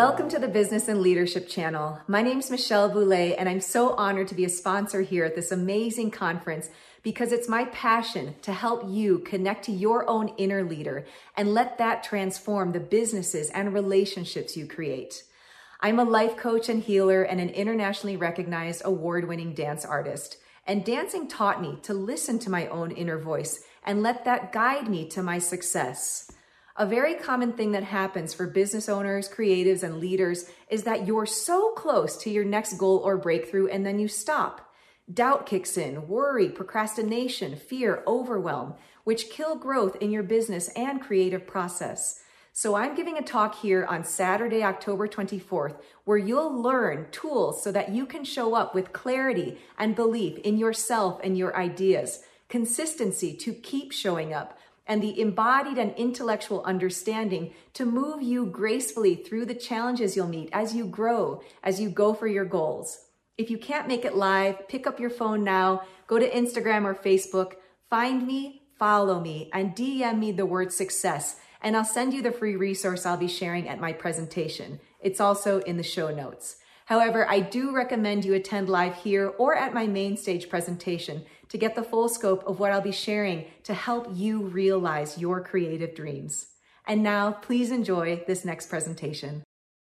Welcome to the Business and Leadership Channel. My name is Michelle Boulay, and I'm so honored to be a sponsor here at this amazing conference because it's my passion to help you connect to your own inner leader and let that transform the businesses and relationships you create. I'm a life coach and healer and an internationally recognized award-winning dance artist. And dancing taught me to listen to my own inner voice and let that guide me to my success. A very common thing that happens for business owners, creatives, and leaders is that you're so close to your next goal or breakthrough and then you stop. Doubt kicks in, worry, procrastination, fear, overwhelm, which kill growth in your business and creative process. So I'm giving a talk here on Saturday, October 24th, where you'll learn tools so that you can show up with clarity and belief in yourself and your ideas, consistency to keep showing up, and the embodied and intellectual understanding to move you gracefully through the challenges you'll meet as you grow, as you go for your goals. If you can't make it live, pick up your phone now, go to Instagram or Facebook, find me, follow me, and DM me the word success, and I'll send you the free resource I'll be sharing at my presentation. It's also in the show notes. However, I do recommend you attend live here or at my main stage presentation to get the full scope of what I'll be sharing to help you realize your creative dreams. And now, please enjoy this next presentation.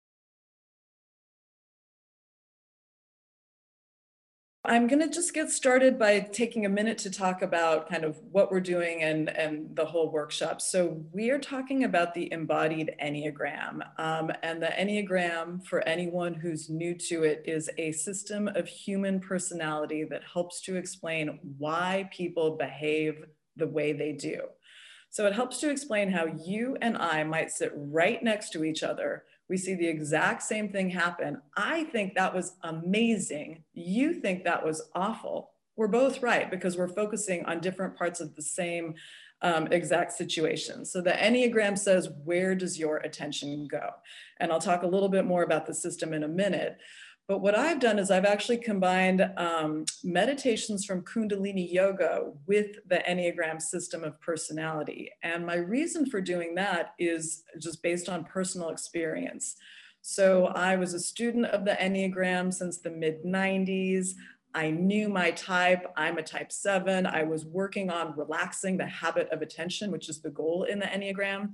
I'm going to just get started by taking a minute to talk about kind of what we're doing and the whole workshop. So we are talking about the embodied Enneagram. And the Enneagram, for anyone who's new to it, is a system of human personality that helps to explain why people behave the way they do. So it helps to explain how you and I might sit right next to each other. We see the exact same thing happen. I think that was amazing. You think that was awful. We're both right because we're focusing on different parts of the same exact situation. So the Enneagram says, where does your attention go? And I'll talk a little bit more about the system in a minute. But what I've done is I've actually combined meditations from Kundalini Yoga with the Enneagram system of personality. And my reason for doing that is just based on personal experience. So I was a student of the Enneagram since the mid-90s. I knew my type. I'm a type 7. I was working on relaxing the habit of attention, which is the goal in the Enneagram.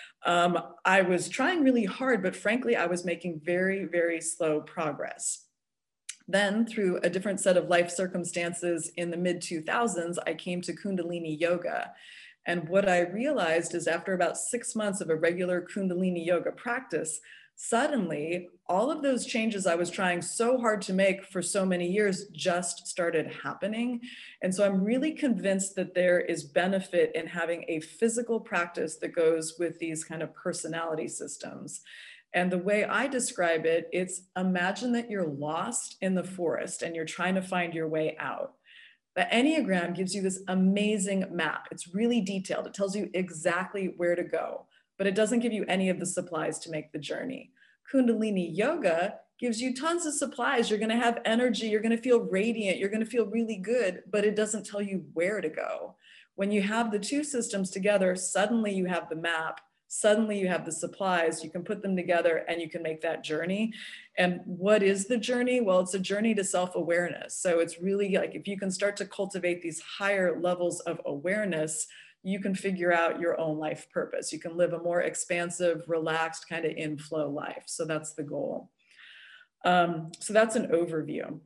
I was trying really hard, but frankly, I was making very, very slow progress. Then through a different set of life circumstances in the mid-2000s, I came to Kundalini Yoga. And what I realized is after about 6 months of a regular Kundalini Yoga practice, suddenly all of those changes I was trying so hard to make for so many years just started happening. And so I'm really convinced that there is benefit in having a physical practice that goes with these kind of personality systems. And the way I describe it, it's imagine that you're lost in the forest and you're trying to find your way out. The Enneagram gives you this amazing map. It's really detailed. It tells you exactly where to go, but it doesn't give you any of the supplies to make the journey. Kundalini Yoga gives you tons of supplies. You're going to have energy. You're going to feel radiant. You're going to feel really good, but it doesn't tell you where to go. When you have the two systems together, suddenly you have the map. Suddenly you have the supplies. You can put them together and you can make that journey. And what is the journey? Well, it's a journey to self-awareness. So it's really like if you can start to cultivate these higher levels of awareness, you can figure out your own life purpose. You can live a more expansive, relaxed, kind of in-flow life. So that's the goal. So that's an overview.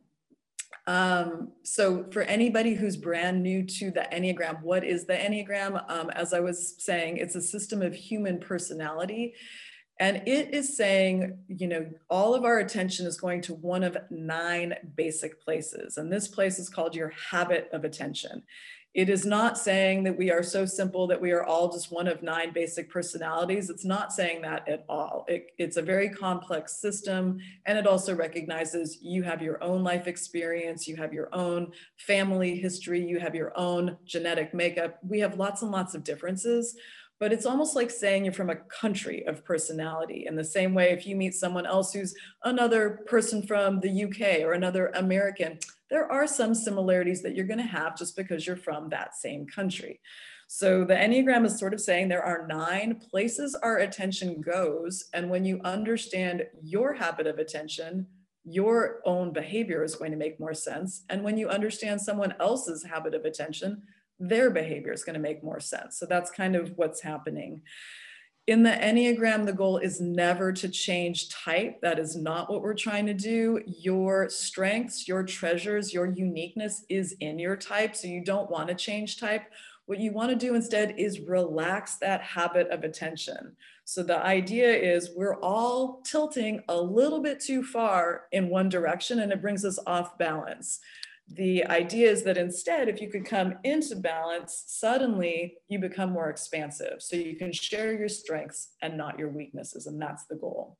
So for anybody who's brand new to the Enneagram, what is the Enneagram? As I was saying, it's a system of human personality. And it is saying, you know, all of our attention is going to one of 9 basic places. And this place is called your habit of attention. It is not saying that we are so simple that we are all just one of 9 basic personalities. It's not saying that at all. It's a very complex system. And it also recognizes you have your own life experience, you have your own family history, you have your own genetic makeup. We have lots and lots of differences. But it's almost like saying you're from a country of personality. In the same way, if you meet someone else who's another person from the UK or another American, there are some similarities that you're going to have just because you're from that same country. So the Enneagram is sort of saying there are 9 places our attention goes. And when you understand your habit of attention, your own behavior is going to make more sense. And when you understand someone else's habit of attention, their behavior is going to make more sense. So that's kind of what's happening. In the Enneagram, the goal is never to change type. That is not what we're trying to do. Your strengths, your treasures, your uniqueness is in your type. So you don't want to change type. What you want to do instead is relax that habit of attention. So the idea is we're all tilting a little bit too far in one direction and it brings us off balance. The idea is that instead, if you could come into balance, suddenly you become more expansive. So you can share your strengths and not your weaknesses, and that's the goal.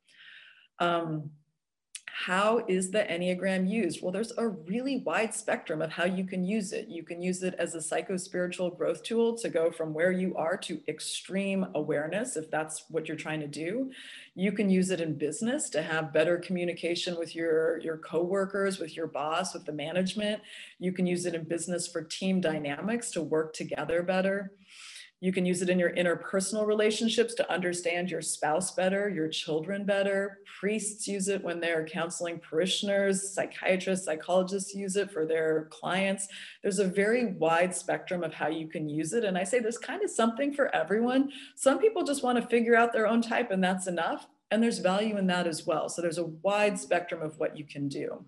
How is the Enneagram used? Well, there's a really wide spectrum of how you can use it. You can use it as a psycho-spiritual growth tool to go from where you are to extreme awareness, if that's what you're trying to do. You can use it in business to have better communication with your coworkers, with your boss, with the management. You can use it in business for team dynamics to work together better. You can use it in your interpersonal relationships to understand your spouse better, your children better. Priests use it when they're counseling parishioners. Psychiatrists, psychologists use it for their clients. There's a very wide spectrum of how you can use it. And I say there's kind of something for everyone. Some people just want to figure out their own type and that's enough. And there's value in that as well. So there's a wide spectrum of what you can do.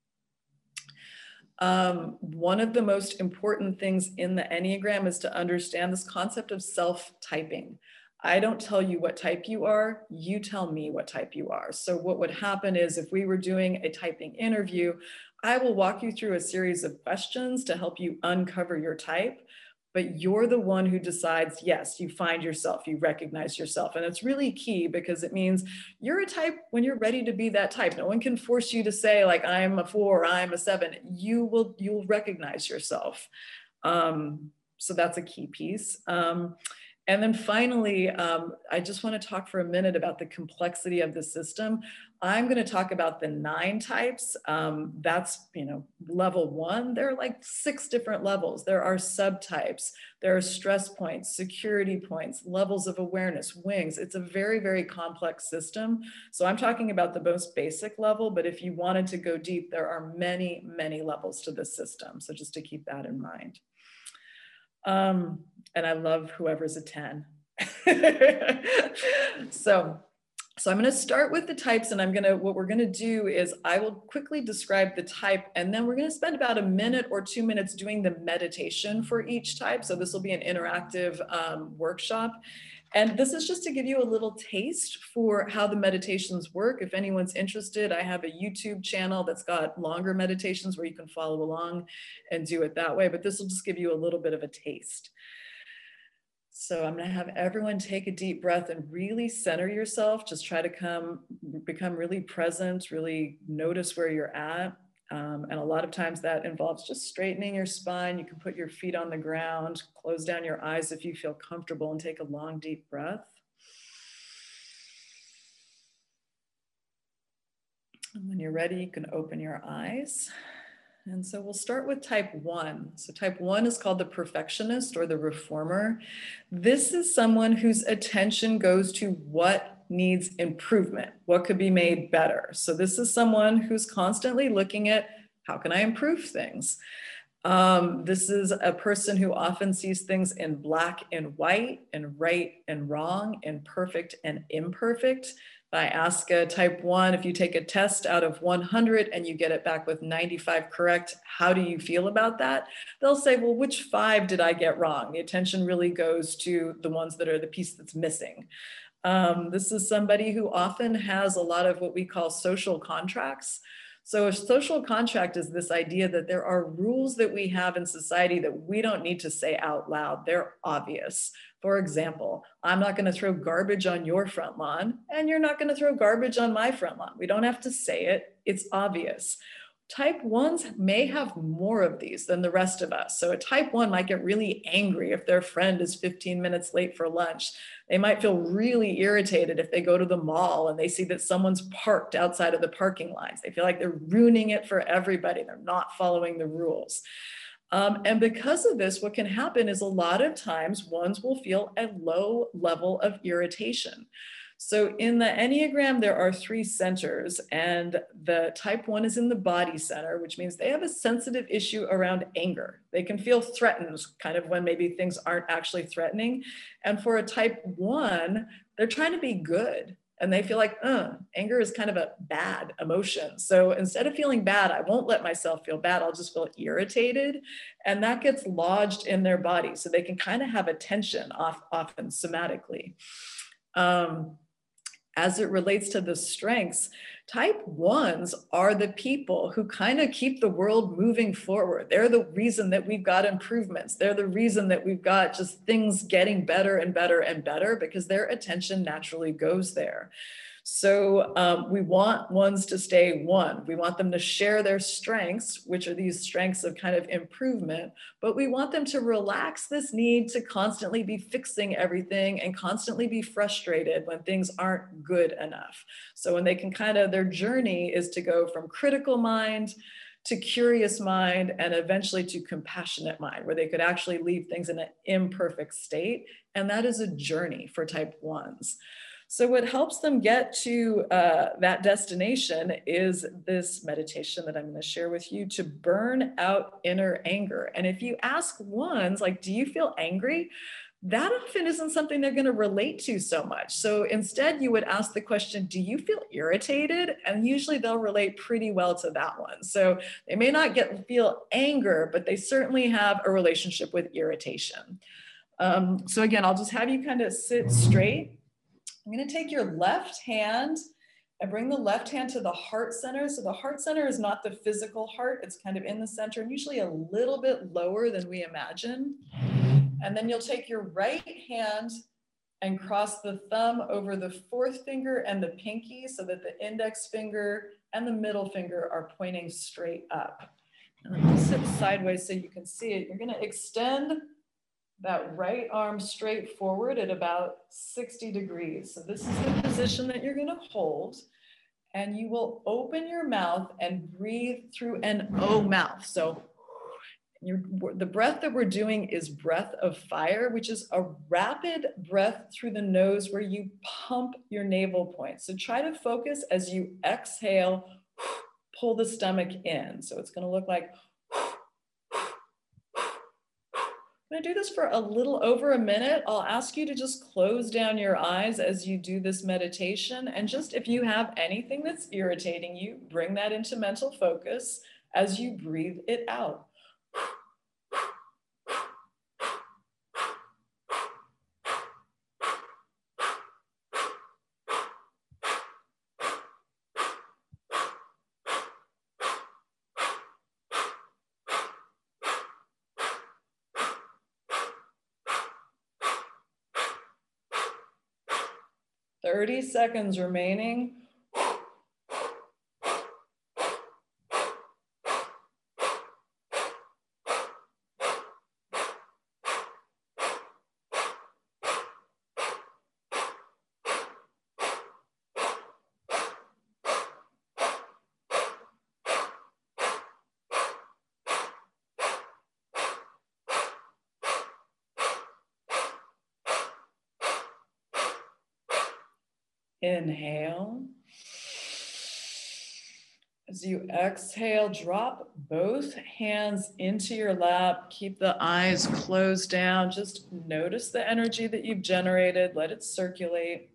One of the most important things in the Enneagram is to understand this concept of self-typing. I don't tell you what type you are, you tell me what type you are. So what would happen is if we were doing a typing interview, I will walk you through a series of questions to help you uncover your type. But you're the one who decides, yes, you find yourself, you recognize yourself. And it's really key because it means you're a type when you're ready to be that type. No one can force you to say like, I'm a 4, I'm a 7. You'll recognize yourself. So that's a key piece. And then finally, I just want to talk for a minute about the complexity of the system. I'm going to talk about the 9 types. That's, level 1. There are like 6 different levels. There are subtypes. There are stress points, security points, levels of awareness, wings. It's a very, very complex system. So I'm talking about the most basic level, but if you wanted to go deep, there are many, many levels to this system. So just to keep that in mind. And I love whoever's a 10. So I'm going to start with the types and what we're going to do is I will quickly describe the type and then we're going to spend about a minute or 2 minutes doing the meditation for each type. So this will be an interactive workshop. And this is just to give you a little taste for how the meditations work. If anyone's interested, I have a YouTube channel that's got longer meditations where you can follow along and do it that way. But this will just give you a little bit of a taste. So I'm going to have everyone take a deep breath and really center yourself. Just try to become really present, really notice where you're at. And a lot of times that involves just straightening your spine. You can put your feet on the ground, close down your eyes if you feel comfortable, and take a long, deep breath. And when you're ready, you can open your eyes. And so we'll start with type 1. So type 1 is called the perfectionist or the reformer. This is someone whose attention goes to what needs improvement, what could be made better. So this is someone who's constantly looking at how can I improve things? This is a person who often sees things in black and white, and right and wrong, and perfect and imperfect. I ask a type 1, if you take a test out of 100 and you get it back with 95 correct, how do you feel about that? They'll say, well, which 5 did I get wrong? The attention really goes to the ones that are the piece that's missing. This is somebody who often has a lot of what we call social contracts. So a social contract is this idea that there are rules that we have in society that we don't need to say out loud. They're obvious. For example, I'm not going to throw garbage on your front lawn, and you're not going to throw garbage on my front lawn. We don't have to say it. It's obvious. Type 1s may have more of these than the rest of us. So a type 1 might get really angry if their friend is 15 minutes late for lunch. They might feel really irritated if they go to the mall and they see that someone's parked outside of the parking lines. They feel like they're ruining it for everybody. They're not following the rules. And because of this, what can happen is a lot of times ones will feel a low level of irritation. So in the Enneagram, there are 3 centers, and the type 1 is in the body center, which means they have a sensitive issue around anger. They can feel threatened kind of when maybe things aren't actually threatening. And for a type 1, they're trying to be good. And they feel like, anger is kind of a bad emotion. So instead of feeling bad, I won't let myself feel bad. I'll just feel irritated. And that gets lodged in their body. So they can kind of have a tension often somatically. As it relates to the strengths, type 1s are the people who kind of keep the world moving forward. They're the reason that we've got improvements. They're the reason that we've got just things getting better and better and better, because their attention naturally goes there. So we want ones to stay one. We want them to share their strengths, which are these strengths of kind of improvement, but we want them to relax this need to constantly be fixing everything and constantly be frustrated when things aren't good enough. So when they can kind of, their journey is to go from critical mind to curious mind and eventually to compassionate mind, where they could actually leave things in an imperfect state. And that is a journey for type 1s. So what helps them get to that destination is this meditation that I'm going to share with you to burn out inner anger. And if you ask 1s, like, do you feel angry? That often isn't something they're going to relate to so much. So instead, you would ask the question, do you feel irritated? And usually they'll relate pretty well to that one. So they may not feel anger, but they certainly have a relationship with irritation. So again, I'll just have you kind of sit straight. I'm going to take your left hand and bring the left hand to the heart center. So the heart center is not the physical heart. It's kind of in the center and usually a little bit lower than we imagine. And then you'll take your right hand and cross the thumb over the 4th finger and the pinky so that the index finger and the middle finger are pointing straight up. And then we'll sit sideways so you can see it. You're going to extend that right arm straight forward at about 60 degrees. So this is the position that you're going to hold. And you will open your mouth and breathe through an O mouth. So the breath that we're doing is breath of fire, which is a rapid breath through the nose where you pump your navel point. So try to focus as you exhale, pull the stomach in. So it's going to look like, I'm going to do this for a little over a minute. I'll ask you to just close down your eyes as you do this meditation. And just if you have anything that's irritating you, bring that into mental focus as you breathe it out. 30 seconds remaining. Inhale. As you exhale, drop both hands into your lap. Keep the eyes closed down. Just notice the energy that you've generated. Let it circulate.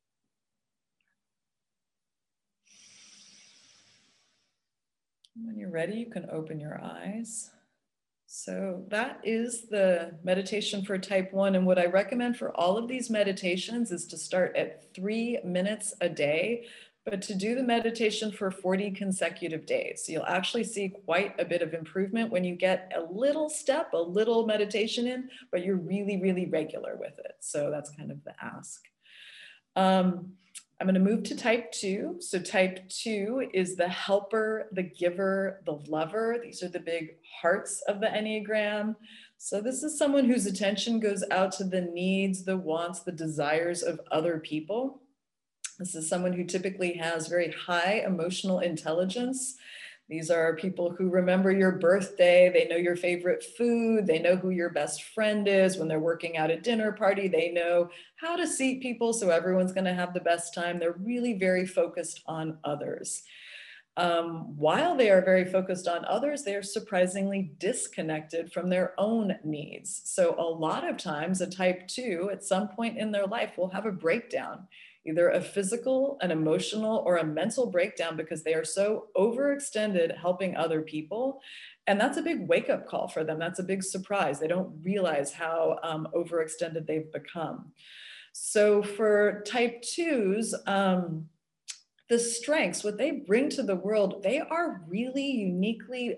When you're ready, you can open your eyes. So that is the meditation for type 1. And what I recommend for all of these meditations is to start at 3 minutes a day, but to do the meditation for 40 consecutive days. So you'll actually see quite a bit of improvement when you get a little step, a little meditation in, but you're really, really regular with it. So that's kind of the ask. I'm going to move to type 2. So type 2 is the helper, the giver, the lover. These are the big hearts of the Enneagram. So this is someone whose attention goes out to the needs, the wants, the desires of other people. This is someone who typically has very high emotional intelligence. These are people who remember your birthday. They know your favorite food. They know who your best friend is. When they're working out at dinner party, they know how to seat people so everyone's going to have the best time. They're really very focused on others. While they are very focused on others, they are surprisingly disconnected from their own needs. So a lot of times a type 2 at some point in their life will have a breakdown, either a physical, an emotional, or a mental breakdown because they are so overextended helping other people. And that's a big wake-up call for them. That's a big surprise. They don't realize how overextended they've become. So for type 2s, the strengths, what they bring to the world, they are really uniquely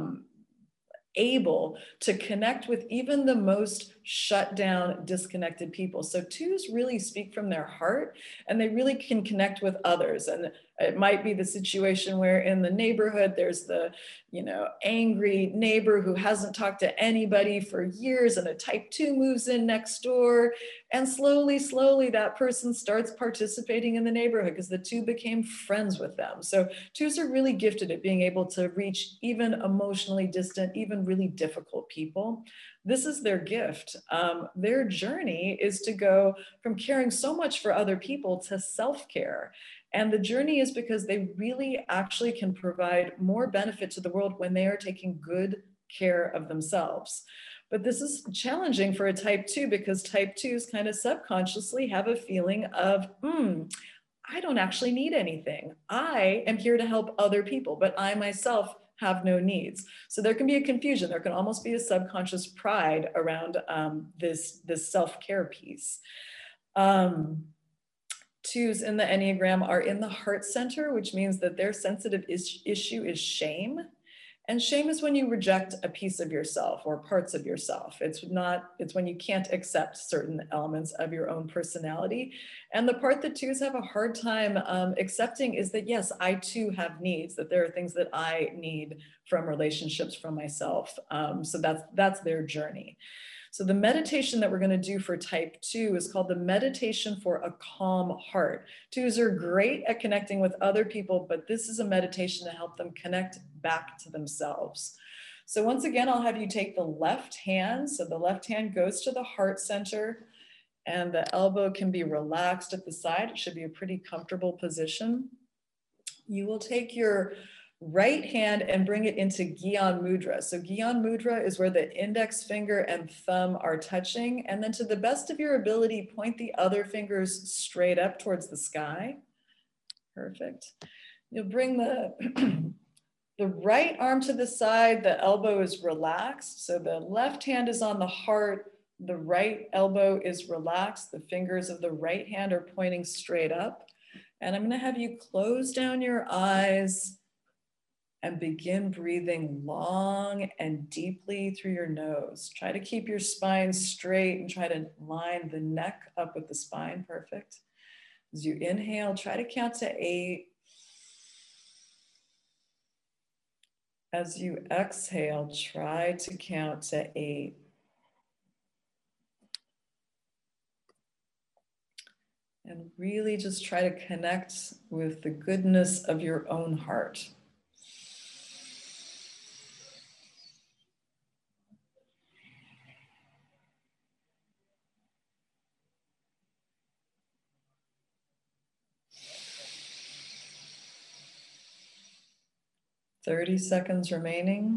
able to connect with even the most shut down, disconnected people. So 2s really speak from their heart, and they really can connect with others. And it might be the situation where in the neighborhood, there's the, angry neighbor who hasn't talked to anybody for years, and a type 2 moves in next door. And slowly, that person starts participating in the neighborhood because the 2 became friends with them. So 2s are really gifted at being able to reach even emotionally distant, even really difficult people. This is their gift. Their journey is to go from caring so much for other people to self-care. And the journey is because they really actually can provide more benefit to the world when they are taking good care of themselves. But this is challenging for a type 2 because type 2s kind of subconsciously have a feeling of, I don't actually need anything. I am here to help other people, but I myself have no needs. So there can be a confusion. There can almost be a subconscious pride around this self-care piece. 2s in the Enneagram are in the heart center, which means that their sensitive issue is shame. And shame is when you reject a piece of yourself or parts of yourself. It's when you can't accept certain elements of your own personality. And the part that 2s have a hard time accepting is that, yes, I too have needs, that there are things that I need from relationships, from myself. So that's their journey. So the meditation that we're going to do for type 2 is called the meditation for a calm heart. 2s are great at connecting with other people, but this is a meditation to help them connect back to themselves. So once again, I'll have you take the left hand. So the left hand goes to the heart center, and the elbow can be relaxed at the side. It should be a pretty comfortable position. You will take your right hand and bring it into Gyan Mudra. So Gyan Mudra is where the index finger and thumb are touching. And then to the best of your ability, point the other fingers straight up towards the sky. Perfect. You'll bring the, the right arm to the side. The elbow is relaxed. So the left hand is on the heart. The right elbow is relaxed. The fingers of the right hand are pointing straight up. And I'm going to have you close down your eyes and begin breathing long and deeply through your nose. Try to keep your spine straight and try to line the neck up with the spine. Perfect. As you inhale, try to count to 8. As you exhale, try to count to 8. And really just try to connect with the goodness of your own heart. "30 seconds remaining.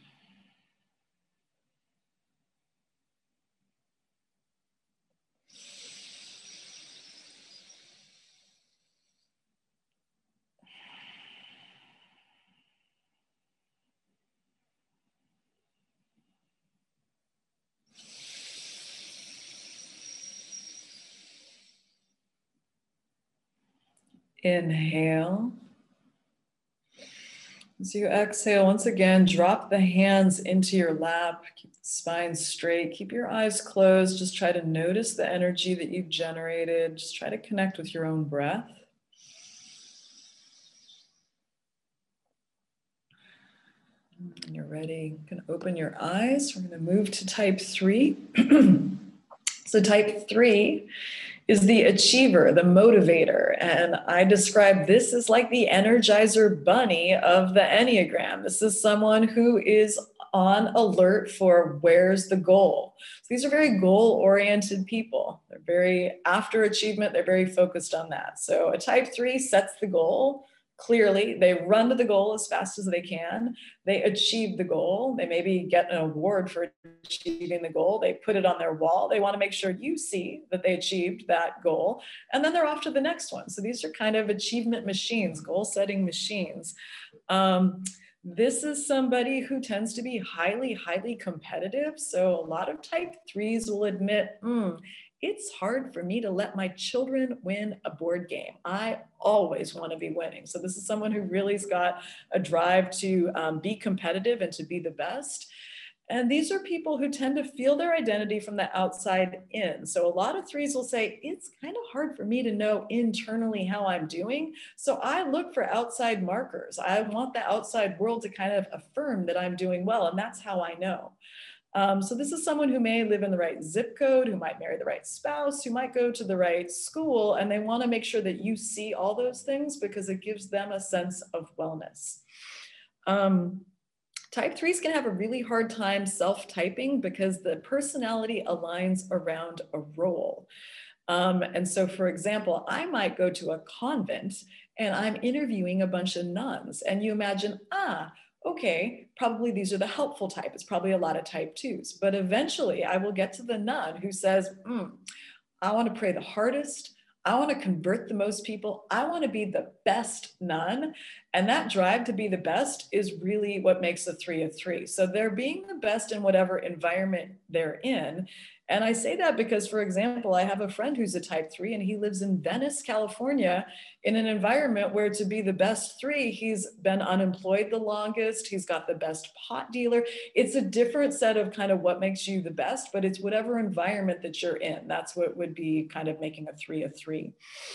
Inhale. As you exhale, once again, drop the hands into your lap, keep the spine straight, keep your eyes closed, just try to notice the energy that you've generated, just try to connect with your own breath. When you're ready, you can open your eyes. We're going to move to type 3. So type 3 is the achiever, the motivator. And I describe this as like the energizer bunny of the Enneagram. This is someone who is on alert for where's the goal. So these are very goal-oriented people. They're very after achievement, they're very focused on that. So a type 3 sets the goal clearly. They run to the goal as fast as they can. They achieve the goal. They maybe get an award for achieving the goal. They put it on their wall. They want to make sure you see that they achieved that goal. And then they're off to the next one. So these are kind of achievement machines, goal setting machines. This is somebody who tends to be highly, highly competitive. So a lot of type 3s will admit, it's hard for me to let my children win a board game. I always want to be winning. So this is someone who really's got a drive to be competitive and to be the best. And these are people who tend to feel their identity from the outside in. So a lot of 3s will say, it's kind of hard for me to know internally how I'm doing. So I look for outside markers. I want the outside world to kind of affirm that I'm doing well. And that's how I know. So this is someone who may live in the right zip code, who might marry the right spouse, who might go to the right school, and they want to make sure that you see all those things because it gives them a sense of wellness. Type 3s can have a really hard time self-typing because the personality aligns around a role. And so, for example, I might go to a convent and I'm interviewing a bunch of nuns, and you imagine, okay, probably these are the helpful type. It's probably a lot of type 2s. But eventually I will get to the nun who says, I want to pray the hardest. I want to convert the most people. I want to be the best nun. And that drive to be the best is really what makes a 3 a 3. So they're being the best in whatever environment they're in. And I say that because, for example, I have a friend who's a type 3 and he lives in Venice, California, in an environment where to be the best 3, he's been unemployed the longest, he's got the best pot dealer. It's a different set of kind of what makes you the best, but it's whatever environment that you're in. That's what would be kind of making a 3 a 3.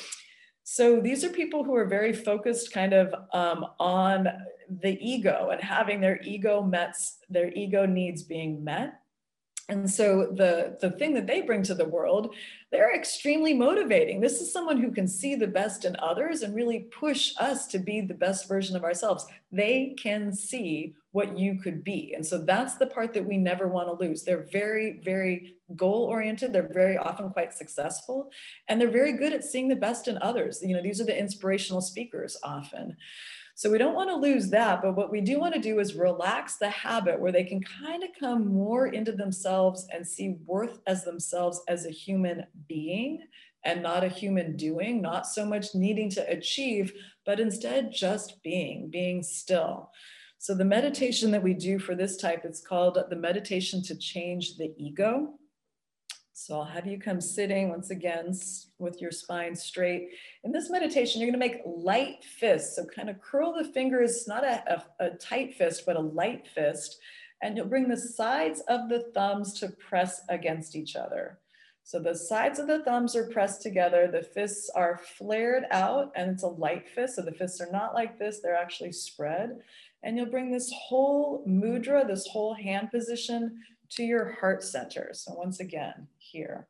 So these are people who are very focused kind of on the ego and having their ego needs being met. And so the thing that they bring to the world, they're extremely motivating. This is someone who can see the best in others and really push us to be the best version of ourselves. They can see what you could be. And so that's the part that we never want to lose. They're very, very goal-oriented. They're very often quite successful. And they're very good at seeing the best in others. You know, these are the inspirational speakers often. So we don't want to lose that, but what we do want to do is relax the habit where they can kind of come more into themselves and see worth as themselves as a human being and not a human doing, not so much needing to achieve, but instead just being still. So the meditation that we do for this type, it's called the meditation to change the ego. So I'll have you come sitting once again with your spine straight. In this meditation, you're going to make light fists. So kind of curl the fingers, not a tight fist, but a light fist. And you'll bring the sides of the thumbs to press against each other. So the sides of the thumbs are pressed together. The fists are flared out and it's a light fist. So the fists are not like this, they're actually spread. And you'll bring this whole mudra, this whole hand position to your heart center. So once again, here.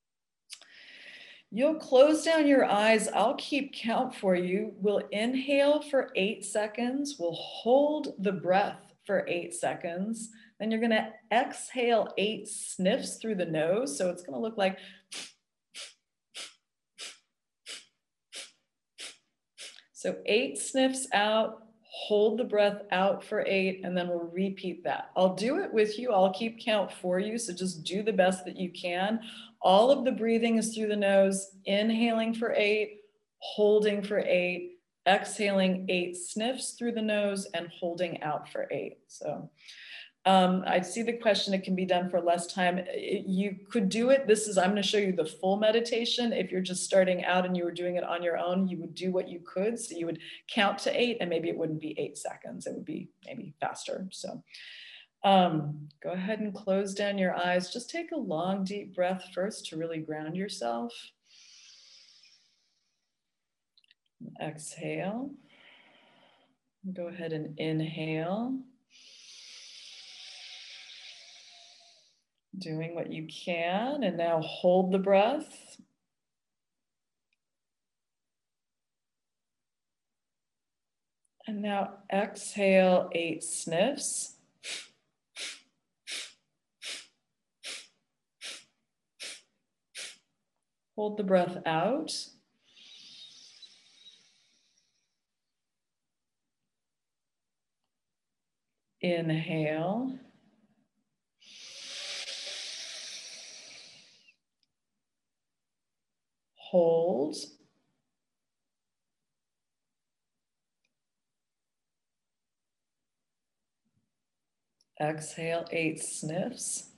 You'll close down your eyes. I'll keep count for you. We'll inhale for 8 seconds. We'll hold the breath for 8 seconds. Then you're going to exhale 8 sniffs through the nose. So it's going to look like so 8 sniffs out. Hold the breath out for 8, and then we'll repeat that. I'll do it with you. I'll keep count for you. So just do the best that you can. All of the breathing is through the nose, inhaling for 8, holding for 8, exhaling 8 sniffs through the nose, and holding out for 8. So I see the question, it can be done for less time. You could do it. I'm going to show you the full meditation. If you're just starting out and you were doing it on your own, you would do what you could. So you would count to 8 and maybe it wouldn't be 8 seconds. It would be maybe faster. So go ahead and close down your eyes. Just take a long, deep breath first to really ground yourself. Exhale. Go ahead and inhale. Doing what you can, and now hold the breath. And now exhale 8 sniffs. Hold the breath out. Inhale. Hold. Exhale 8 sniffs.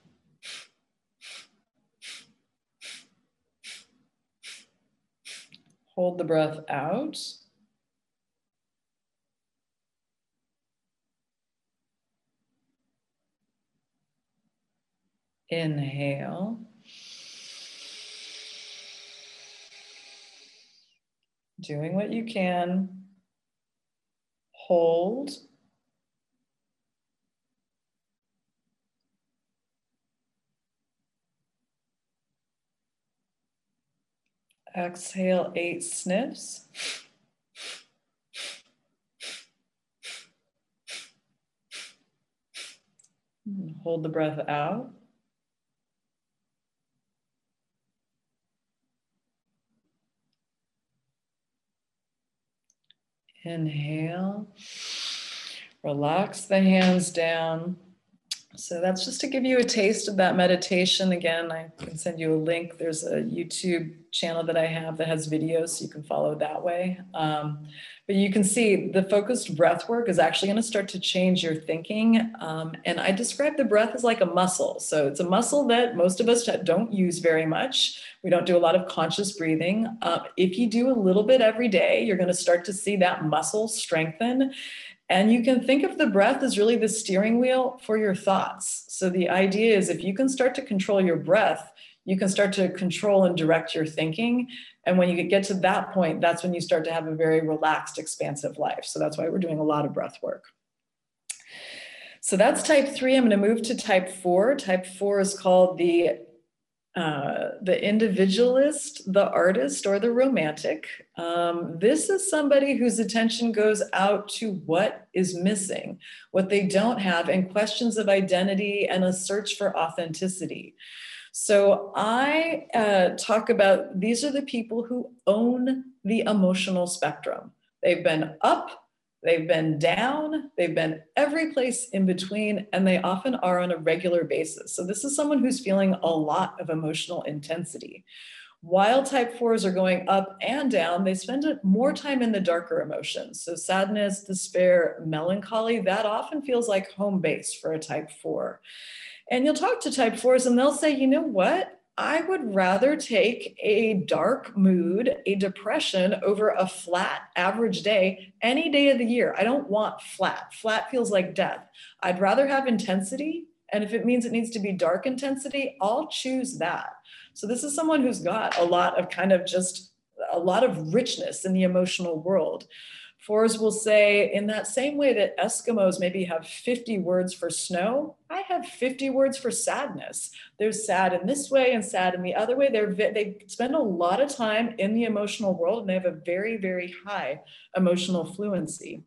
Hold the breath out. Inhale. Doing what you can. Hold. Exhale 8 sniffs. Hold the breath out. Inhale. Relax the hands down. So that's just to give you a taste of that meditation. Again, I can send you a link. There's a YouTube channel that I have that has videos, so you can follow that way. But you can see the focused breath work is actually going to start to change your thinking. And I describe the breath as like a muscle. So it's a muscle that most of us don't use very much. We don't do a lot of conscious breathing. If you do a little bit every day, you're going to start to see that muscle strengthen. And you can think of the breath as really the steering wheel for your thoughts. So the idea is if you can start to control your breath, you can start to control and direct your thinking. And when you get to that point, that's when you start to have a very relaxed, expansive life. So that's why we're doing a lot of breath work. So that's type 3. I'm going to move to type 4. Type 4 is called the individualist, the artist, or the romantic. This is somebody whose attention goes out to what is missing, what they don't have, and questions of identity and a search for authenticity. So I talk about these are the people who own the emotional spectrum. They've been up, they've been down, they've been every place in between, and they often are on a regular basis. So this is someone who's feeling a lot of emotional intensity. While type 4s are going up and down, they spend more time in the darker emotions. So sadness, despair, melancholy, that often feels like home base for a type 4. And you'll talk to type 4s and they'll say, you know what? I would rather take a dark mood, a depression over a flat average day any day of the year. I don't want flat. Flat feels like death. I'd rather have intensity. And if it means it needs to be dark intensity, I'll choose that. So this is someone who's got a lot of kind of just a lot of richness in the emotional world. 4s will say, in that same way that Eskimos maybe have 50 words for snow, I have 50 words for sadness. There's sad in this way and sad in the other way. They spend a lot of time in the emotional world and they have a very, very high emotional fluency.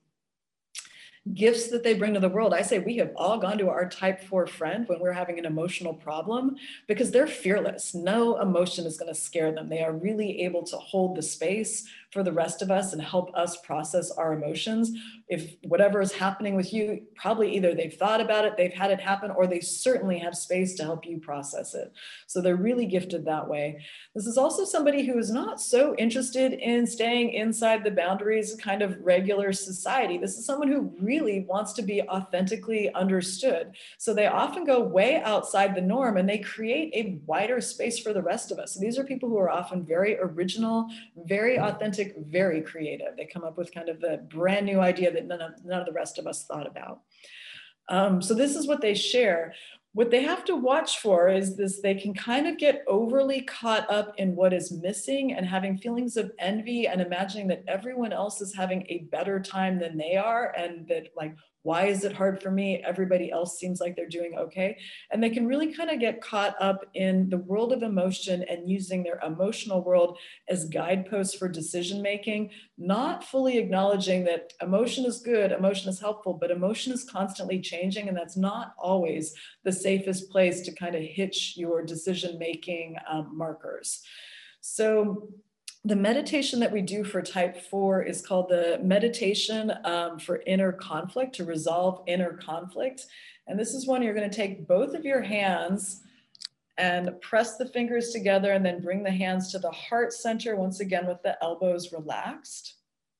Gifts that they bring to the world. I say we have all gone to our type 4 friend when we're having an emotional problem because they're fearless. No emotion is going to scare them. They are really able to hold the space for the rest of us and help us process our emotions. If whatever is happening with you, probably either they've thought about it, they've had it happen, or they certainly have space to help you process it. So they're really gifted that way. This is also somebody who is not so interested in staying inside the boundaries of kind of regular society. This is someone who really wants to be authentically understood. So they often go way outside the norm and they create a wider space for the rest of us. So these are people who are often very original, very authentic, very creative. They come up with kind of the brand new idea that none of the rest of us thought about. So this is what they share. What they have to watch for is this, they can kind of get overly caught up in what is missing and having feelings of envy and imagining that everyone else is having a better time than they are and that like Why is it hard for me? Everybody else seems like they're doing okay. And they can really kind of get caught up in the world of emotion and using their emotional world as guideposts for decision making, not fully acknowledging that emotion is good, emotion is helpful, but emotion is constantly changing. And that's not always the safest place to kind of hitch your decision making markers. So the meditation that we do for type 4 is called the meditation for inner conflict, to resolve inner conflict. And this is one you're going to take both of your hands and press the fingers together and then bring the hands to the heart center, once again with the elbows relaxed.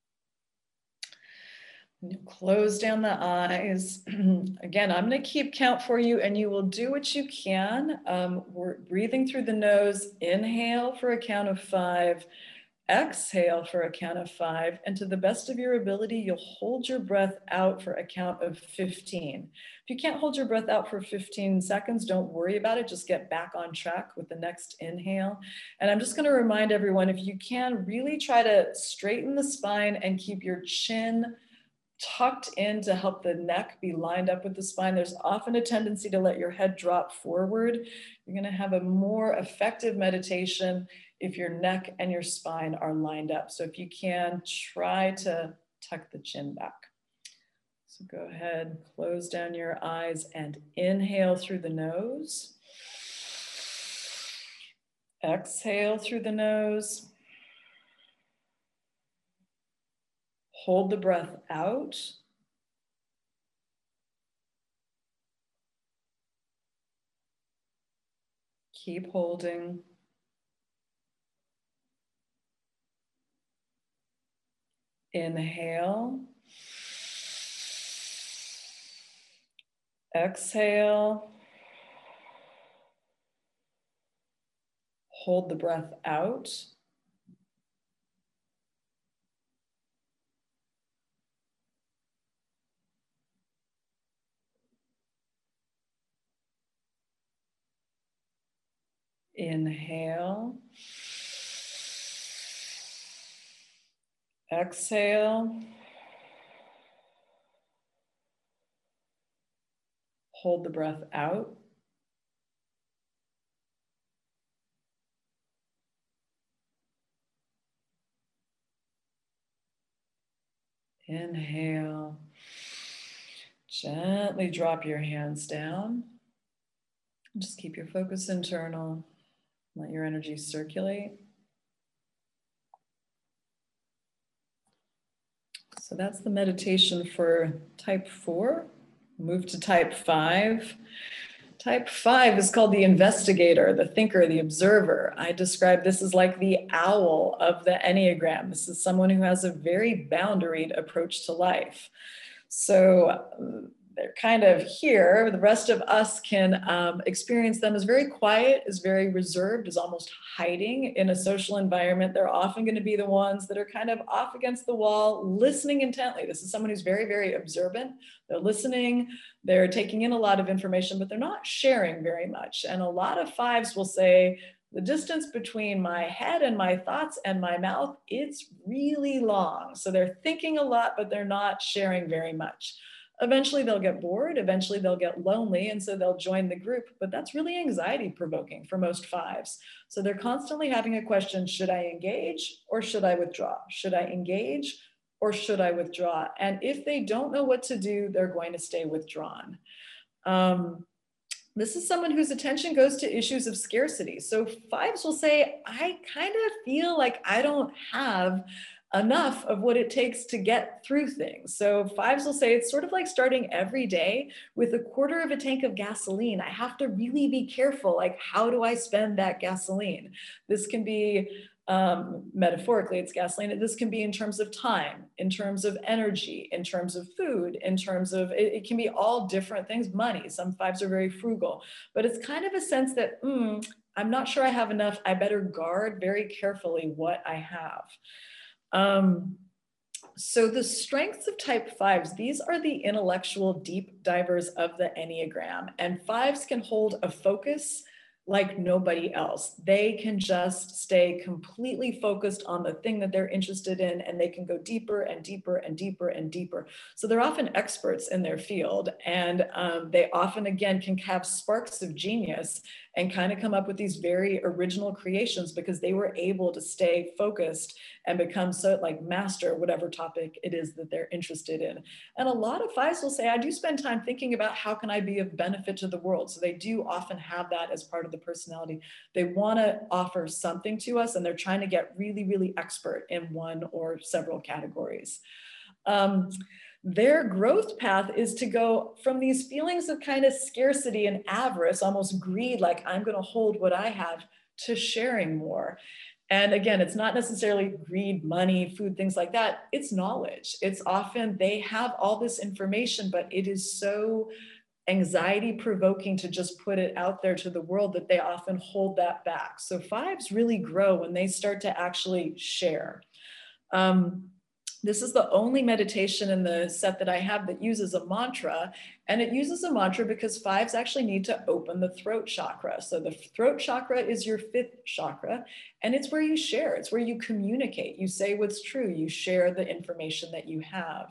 Close down the eyes. Again, I'm going to keep count for you and you will do what you can. We're breathing through the nose. Inhale for a count of 5. Exhale for a count of 5. And to the best of your ability, you'll hold your breath out for a count of 15. If you can't hold your breath out for 15 seconds, don't worry about it. Just get back on track with the next inhale. And I'm just going to remind everyone, if you can, really try to straighten the spine and keep your chin tucked in to help the neck be lined up with the spine. There's often a tendency to let your head drop forward. You're going to have a more effective meditation if your neck and your spine are lined up. So if you can, try to tuck the chin back. So go ahead, close down your eyes and inhale through the nose. Exhale through the nose. Hold the breath out. Keep holding. Inhale. Exhale. Hold the breath out. Inhale. Exhale. Hold the breath out. Inhale. Gently drop your hands down. Just keep your focus internal. Let your energy circulate. So that's the meditation for type 4. Move to type 5. Type 5 is called the investigator, the thinker, the observer. I describe this as like the owl of the Enneagram. This is someone who has a very boundaried approach to life. So they're kind of here. The rest of us can experience them as very quiet, as very reserved, as almost hiding in a social environment. They're often going to be the ones that are kind of off against the wall, listening intently. This is someone who's very, very observant. They're listening, they're taking in a lot of information, but they're not sharing very much. And a lot of 5s will say, the distance between my head and my thoughts and my mouth, it's really long. So they're thinking a lot, but they're not sharing very much. Eventually they'll get bored, eventually they'll get lonely, and so they'll join the group, but that's really anxiety provoking for most 5s. So they're constantly having a question, should I engage or should I withdraw? Should I engage or should I withdraw? And if they don't know what to do, they're going to stay withdrawn. This is someone whose attention goes to issues of scarcity. So 5s will say, I kind of feel like I don't have enough of what it takes to get through things. So 5s will say it's sort of like starting every day with a quarter of a tank of gasoline. I have to really be careful, like how do I spend that gasoline? This can be metaphorically, it's gasoline. This can be in terms of time, in terms of energy, in terms of food, in terms of, it can be all different things, money. Some 5s are very frugal, but it's kind of a sense that, I'm not sure I have enough. I better guard very carefully what I have. So the strengths of type 5s, these are the intellectual deep divers of the Enneagram, and 5s can hold a focus like nobody else. They can just stay completely focused on the thing that they're interested in, and they can go deeper and deeper and deeper and deeper. So they're often experts in their field, and they often, again, can have sparks of genius and kind of come up with these very original creations because they were able to stay focused and become so like master whatever topic it is that they're interested in. And a lot of fives will say, I do spend time thinking about how can I be of benefit to the world. So they do often have that as part of the personality. They want to offer something to us, and they're trying to get really, really expert in one or several categories. Their growth path is to go from these feelings of kind of scarcity and avarice, almost greed, like I'm going to hold what I have, to sharing more. And again, it's not necessarily greed, money, food, things like that. It's knowledge. It's often they have all this information, but it is so anxiety provoking to just put it out there to the world that they often hold that back. So fives really grow when they start to actually share. This is the only meditation in the set that I have that uses a mantra, and it uses a mantra because fives actually need to open the throat chakra. So the throat chakra is your fifth chakra, and it's where you share. It's where you communicate. You say what's true. You share the information that you have.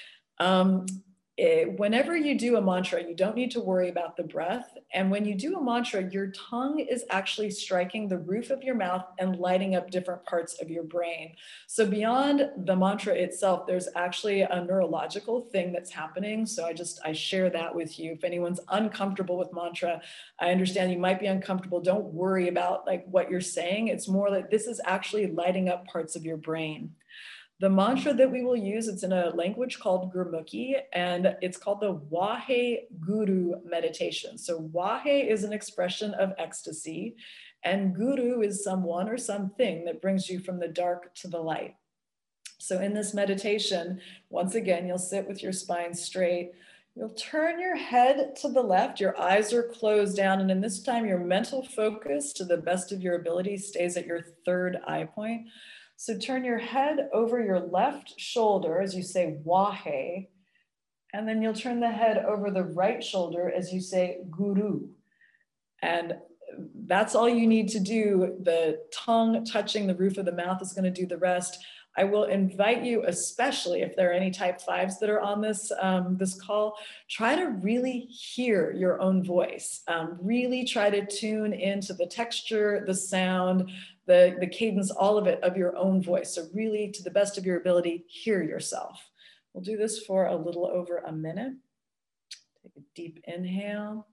Whenever you do a mantra, you don't need to worry about the breath. And when you do a mantra, your tongue is actually striking the roof of your mouth and lighting up different parts of your brain. So beyond the mantra itself, there's actually a neurological thing that's happening. So I share that with you. If anyone's uncomfortable with mantra, I understand you might be uncomfortable. Don't worry about like what you're saying. It's more like this is actually lighting up parts of your brain. The mantra that we will use, it's in a language called Gurmukhi, and it's called the Wahe Guru meditation. So Wahe is an expression of ecstasy, and Guru is someone or something that brings you from the dark to the light. So in this meditation, once again, you'll sit with your spine straight. You'll turn your head to the left, your eyes are closed down, and in this time, your mental focus, to the best of your ability, stays at your third eye point. So turn your head over your left shoulder as you say Wahe, and then you'll turn the head over the right shoulder as you say Guru. And that's all you need to do. The tongue touching the roof of the mouth is going to do the rest. I will invite you, especially if there are any type fives that are on this, this call, try to really hear your own voice. Really try to tune into the texture, the sound, the cadence, all of it of your own voice. So really, to the best of your ability, hear yourself. We'll do this for a little over a minute. Take a deep inhale.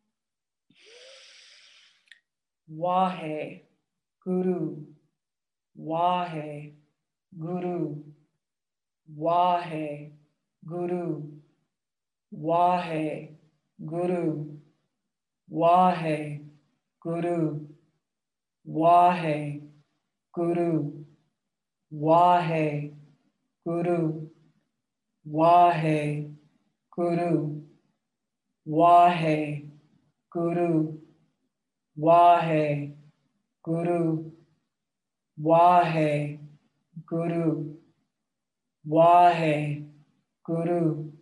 Wahe, Guru, Wahe, Guru, Wahe, Guru, Wahe, Guru, Wahe, Guru, Wahe, Guru, Wahe, Guru, Wahe, Guru, Wahe, Guru, Wahe, Guru, Wahe, Guru, Wahe, Guru,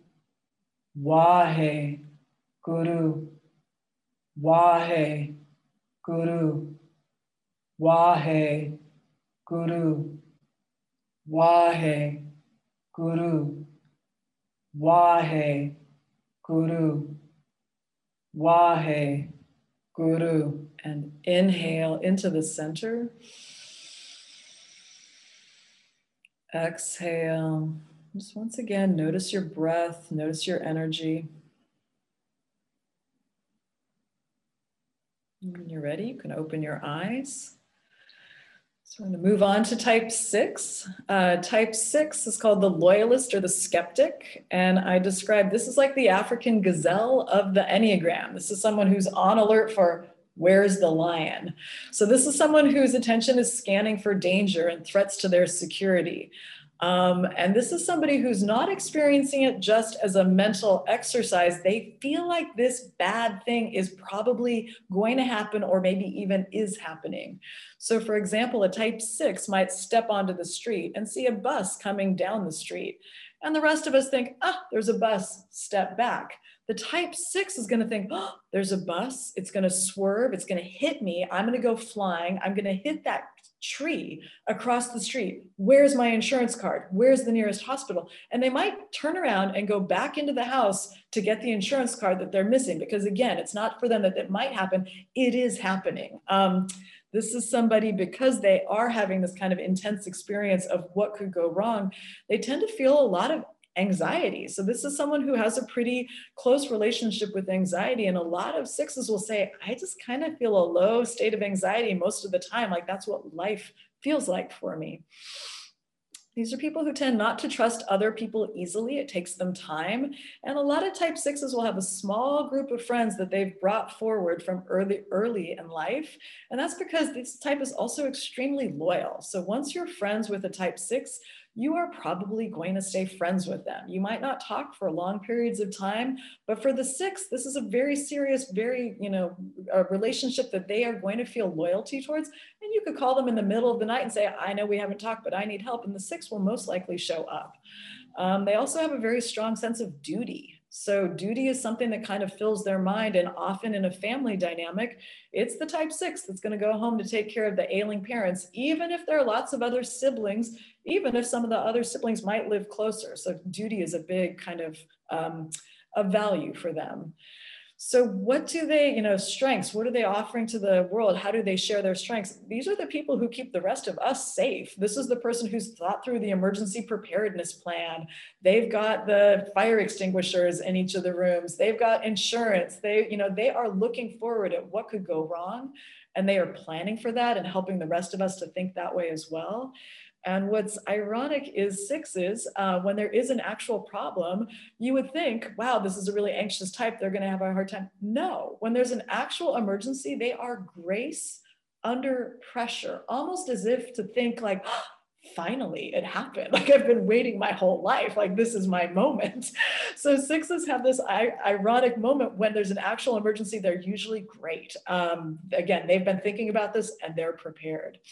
Wahe, Guru, Wahe, Guru, Wahe, Guru, Wahe, Guru, Wahe, Guru, Wahe, Guru. And inhale into the center. Exhale. Just once again, notice your breath, notice your energy. When you're ready, you can open your eyes. So I'm going to move on to type 6. Type 6 is called the loyalist or the skeptic. And I describe this is like the African gazelle of the Enneagram. This is someone who's on alert for where's the lion. So this is someone whose attention is scanning for danger and threats to their security. And this is somebody who's not experiencing it just as a mental exercise. They feel like this bad thing is probably going to happen or maybe even is happening. So for example, a type 6 might step onto the street and see a bus coming down the street. And the rest of us think, ah, there's a bus, step back. The type 6 is going to think, oh, there's a bus, it's going to swerve, it's going to hit me, I'm going to go flying, I'm going to hit that tree across the street. Where's my insurance card? Where's the nearest hospital? And they might turn around and go back into the house to get the insurance card that they're missing, because again, it's not for them that it might happen, it is happening. This is somebody, because they are having this kind of intense experience of what could go wrong, they tend to feel a lot of anxiety. So this is someone who has a pretty close relationship with anxiety. And a lot of 6s will say, I just kind of feel a low state of anxiety most of the time. Like that's what life feels like for me. These are people who tend not to trust other people easily. It takes them time. And a lot of type 6s will have a small group of friends that they've brought forward from early in life. And that's because this type is also extremely loyal. So once you're friends with a type 6, you are probably going to stay friends with them. You might not talk for long periods of time, but for the 6, this is a very serious, very, a relationship that they are going to feel loyalty towards. And you could call them in the middle of the night and say, I know we haven't talked, but I need help. And the 6 will most likely show up. They also have a very strong sense of duty. So duty is something that kind of fills their mind, and often in a family dynamic, it's the type 6 that's going to go home to take care of the ailing parents, even if there are lots of other siblings, even if some of the other siblings might live closer. So duty is a big kind of a value for them. So what do they, strengths, what are they offering to the world? How do they share their strengths? These are the people who keep the rest of us safe. This is the person who's thought through the emergency preparedness plan. They've got the fire extinguishers in each of the rooms. They've got insurance. They are looking forward at what could go wrong, and they are planning for that and helping the rest of us to think that way as well. And what's ironic is 6s, when there is an actual problem, you would think, wow, this is a really anxious type, they're going to have a hard time. No, when there's an actual emergency, they are grace under pressure, almost as if to think like, oh, finally it happened. Like I've been waiting my whole life. Like this is my moment. So 6s have this ironic moment when there's an actual emergency. They're usually great. Again, they've been thinking about this and they're prepared.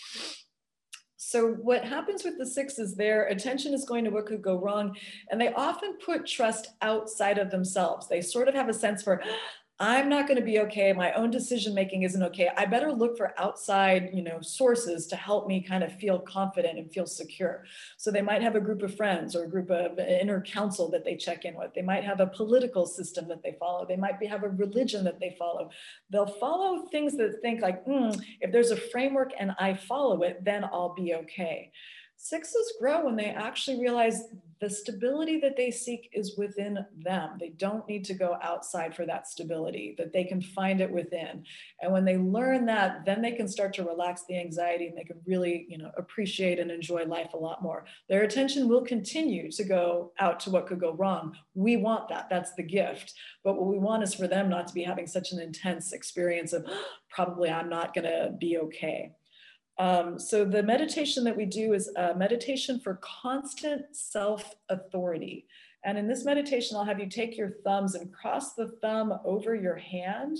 So what happens with the 6 is their attention is going to what could go wrong. And they often put trust outside of themselves. They sort of have a sense for, I'm not going to be okay. My own decision-making isn't okay. I better look for outside, sources to help me kind of feel confident and feel secure. So they might have a group of friends or a group of inner council that they check in with. They might have a political system that they follow. They might have a religion that they follow. They'll follow things that think like, if there's a framework and I follow it, then I'll be okay. 6s grow when they actually realize the stability that they seek is within them. They don't need to go outside for that stability, that they can find it within. And when they learn that, then they can start to relax the anxiety and they can really, appreciate and enjoy life a lot more. Their attention will continue to go out to what could go wrong. We want that. That's the gift. But what we want is for them not to be having such an intense experience of probably I'm not going to be okay. So the meditation that we do is a meditation for constant self-authority. And in this meditation, I'll have you take your thumbs and cross the thumb over your hand.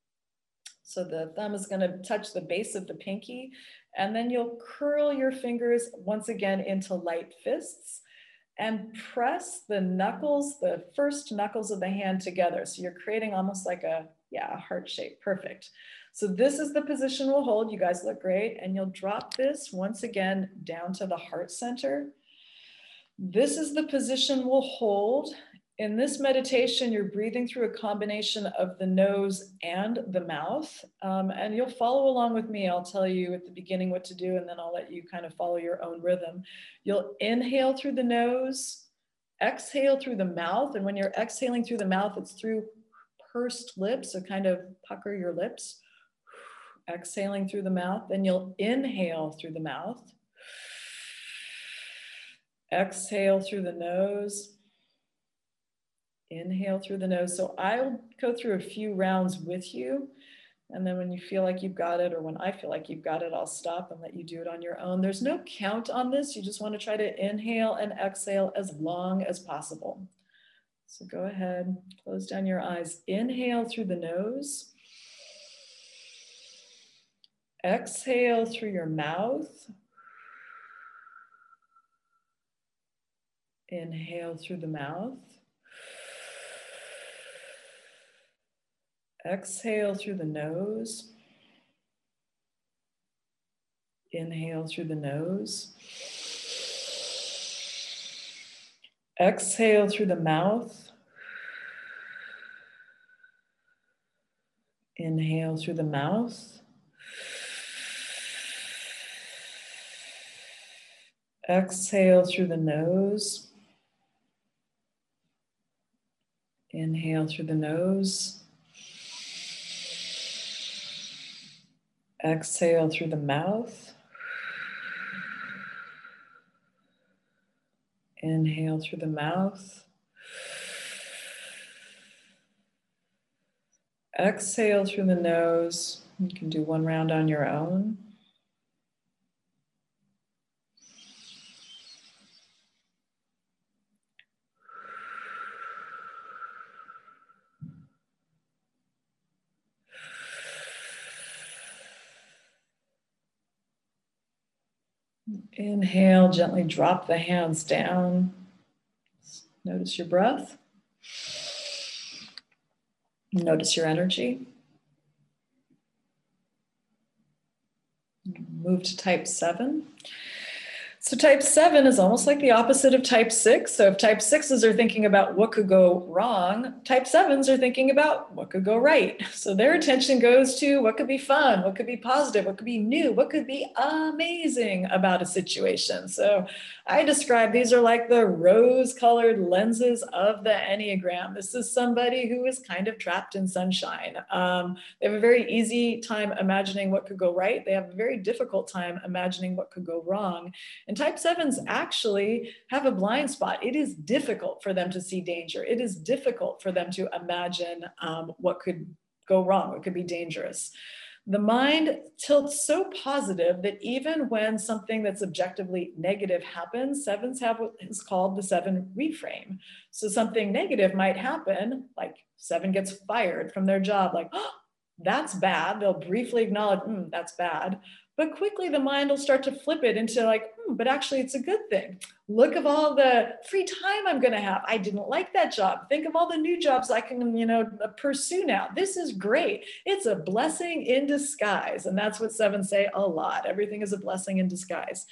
So the thumb is going to touch the base of the pinky, and then you'll curl your fingers once again into light fists and press the knuckles, the first knuckles of the hand together. So you're creating almost like a heart shape. Perfect. So this is the position we'll hold. You guys look great. And you'll drop this once again down to the heart center. This is the position we'll hold. In this meditation, you're breathing through a combination of the nose and the mouth. And you'll follow along with me. I'll tell you at the beginning what to do, and then I'll let you kind of follow your own rhythm. You'll inhale through the nose, exhale through the mouth. And when you're exhaling through the mouth, it's through pursed lips, so kind of pucker your lips. Exhaling through the mouth, then you'll inhale through the mouth. Exhale through the nose. Inhale through the nose. So I'll go through a few rounds with you. And then when you feel like you've got it, or when I feel like you've got it, I'll stop and let you do it on your own. There's no count on this. You just want to try to inhale and exhale as long as possible. So go ahead, close down your eyes. Inhale through the nose. Exhale through your mouth. Inhale through the mouth. Exhale through the nose. Inhale through the nose. Exhale through the mouth. Inhale through the mouth. Exhale through the nose. Inhale through the nose. Exhale through the mouth. Inhale through the mouth. Exhale through the nose. You can do one round on your own. Inhale, gently drop the hands down. Notice your breath. Notice your energy. Move to type 7. So type 7 is almost like the opposite of type 6. So if type 6s are thinking about what could go wrong, type 7s are thinking about what could go right. So their attention goes to what could be fun, what could be positive, what could be new, what could be amazing about a situation. So I describe these are like the rose-colored lenses of the Enneagram. This is somebody who is kind of trapped in sunshine. They have a very easy time imagining what could go right. They have a very difficult time imagining what could go wrong. And type 7s actually have a blind spot. It is difficult for them to see danger. It is difficult for them to imagine what could go wrong, what could be dangerous. The mind tilts so positive that even when something that's objectively negative happens, 7s have what is called the 7 reframe. So something negative might happen, like 7 gets fired from their job, like, oh, that's bad. They'll briefly acknowledge, that's bad. But quickly the mind will start to flip it into like, but actually it's a good thing. Look at all the free time I'm going to have. I didn't like that job. Think of all the new jobs I can, pursue now. This is great. It's a blessing in disguise. And that's what 7s say a lot. Everything is a blessing in disguise.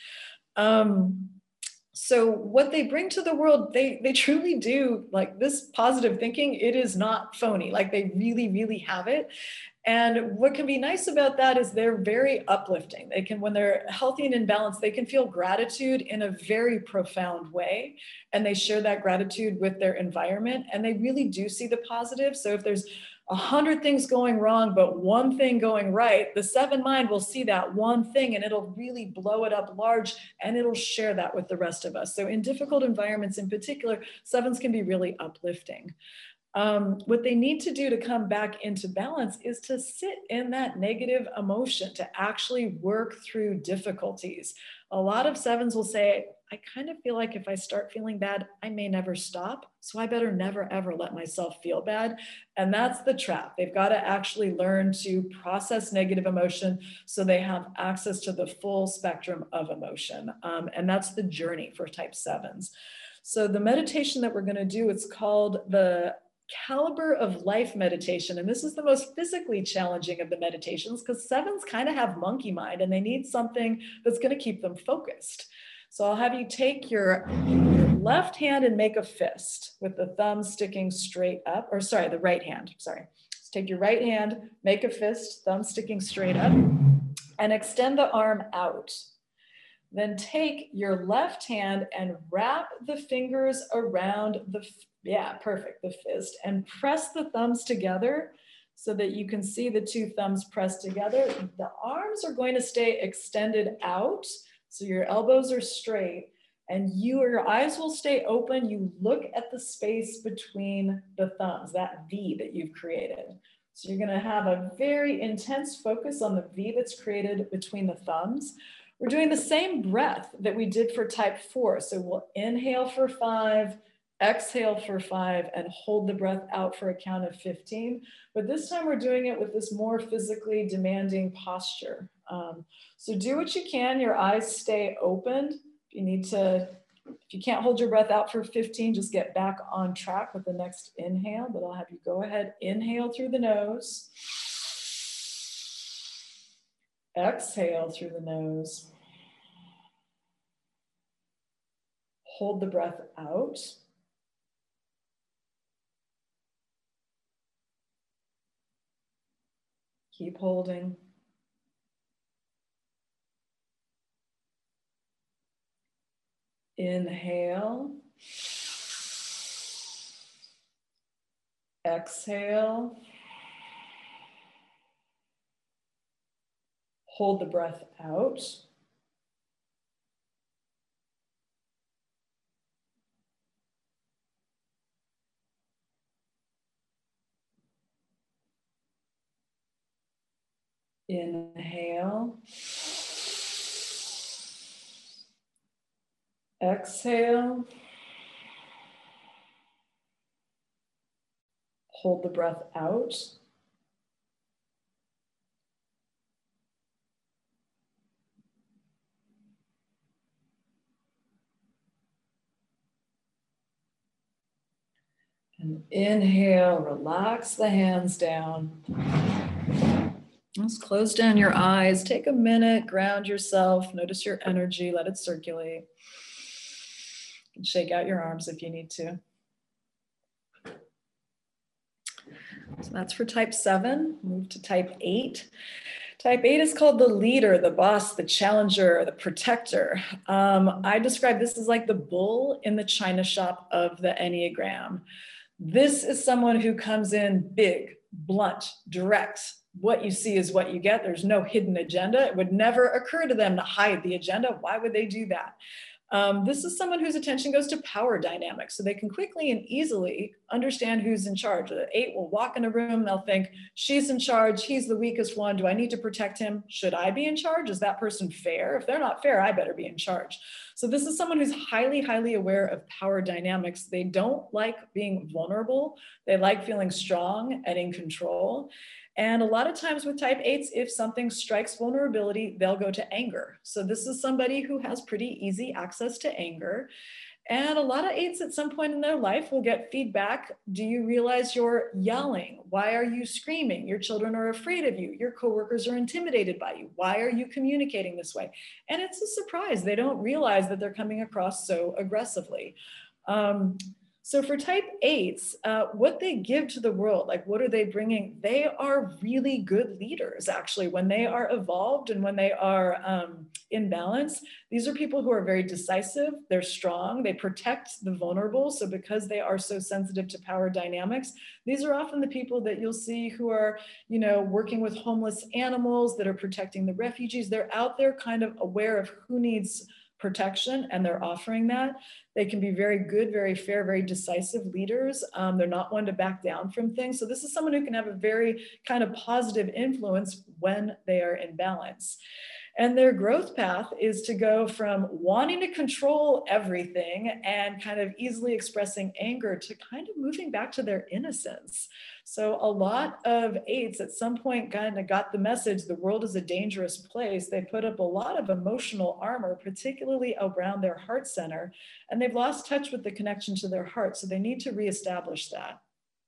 So what they bring to the world, they truly do, like this positive thinking, it is not phony. Like they really, really have it. And what can be nice about that is they're very uplifting. They can, when they're healthy and in balance, they can feel gratitude in a very profound way. And they share that gratitude with their environment. And they really do see the positive. So if there's 100 things going wrong, but one thing going right, the 7 mind will see that one thing and it'll really blow it up large and it'll share that with the rest of us. So in difficult environments in particular, 7s can be really uplifting. What they need to do to come back into balance is to sit in that negative emotion, to actually work through difficulties. A lot of 7s will say, I kind of feel like if I start feeling bad, I may never stop. So I better never, ever let myself feel bad. And that's the trap. They've got to actually learn to process negative emotion so they have access to the full spectrum of emotion. And that's the journey for type 7s. So the meditation that we're going to do, it's called the Caliber of Life meditation. And this is the most physically challenging of the meditations because 7s kind of have monkey mind and they need something that's going to keep them focused. So I'll have you take your left hand and make a fist with the thumb sticking straight up, or sorry, the right hand, sorry. So take your right hand, make a fist, thumb sticking straight up, and extend the arm out. Then take your left hand and wrap the fingers around the fist, and press the thumbs together so that you can see the 2 thumbs pressed together. The arms are going to stay extended out, so your elbows are straight, and your eyes will stay open. You look at the space between the thumbs, that V that you've created. So you're going to have a very intense focus on the V that's created between the thumbs. We're doing the same breath that we did for type 4. So we'll inhale for 5, exhale for 5, and hold the breath out for a count of 15. But this time we're doing it with this more physically demanding posture. So do what you can. Your eyes stay open. If you need to If you can't hold your breath out for 15, just get back on track with the next inhale, but I'll have you go ahead, inhale through the nose. Exhale through the nose. Hold the breath out. Keep holding. Inhale. Exhale. Hold the breath out. Inhale. Exhale. Hold the breath out. And inhale, relax the hands down. Just close down your eyes, take a minute, ground yourself, notice your energy, let it circulate. You can shake out your arms if you need to. So that's for type 7. Move to type 8. Type 8 is called the leader, the boss, the challenger, the protector. I describe this as like the bull in the china shop of the Enneagram. This is someone who comes in big, blunt, direct. What you see is what you get. There's no hidden agenda. It would never occur to them to hide the agenda. Why would they do that? This is someone whose attention goes to power dynamics, so they can quickly and easily understand who's in charge. The 8 will walk in a room, they'll think, she's in charge, he's the weakest one, do I need to protect him? Should I be in charge? Is that person fair? If they're not fair, I better be in charge. So this is someone who's highly, highly aware of power dynamics. They don't like being vulnerable. They like feeling strong and in control. And a lot of times with type 8s, if something strikes vulnerability, they'll go to anger. So this is somebody who has pretty easy access to anger. And a lot of 8s at some point in their life will get feedback. Do you realize you're yelling? Why are you screaming? Your children are afraid of you. Your coworkers are intimidated by you. Why are you communicating this way? And it's a surprise. They don't realize that they're coming across so aggressively. So for type 8s, what they give to the world, like what are they bringing? They are really good leaders, actually. When they are evolved and when they are in balance, these are people who are very decisive, they're strong, they protect the vulnerable. So because they are so sensitive to power dynamics, these are often the people that you'll see who are, you know, working with homeless animals, that are protecting the refugees. They're out there kind of aware of who needs protection, and they're offering that. They can be very good, very fair, very decisive leaders. They're not one to back down from things. So this is someone who can have a very kind of positive influence when they are in balance. And their growth path is to go from wanting to control everything and kind of easily expressing anger to kind of moving back to their innocence. So a lot of 8s at some point kind of got the message, the world is a dangerous place. They put up a lot of emotional armor, particularly around their heart center, and they've lost touch with the connection to their heart. So they need to reestablish that.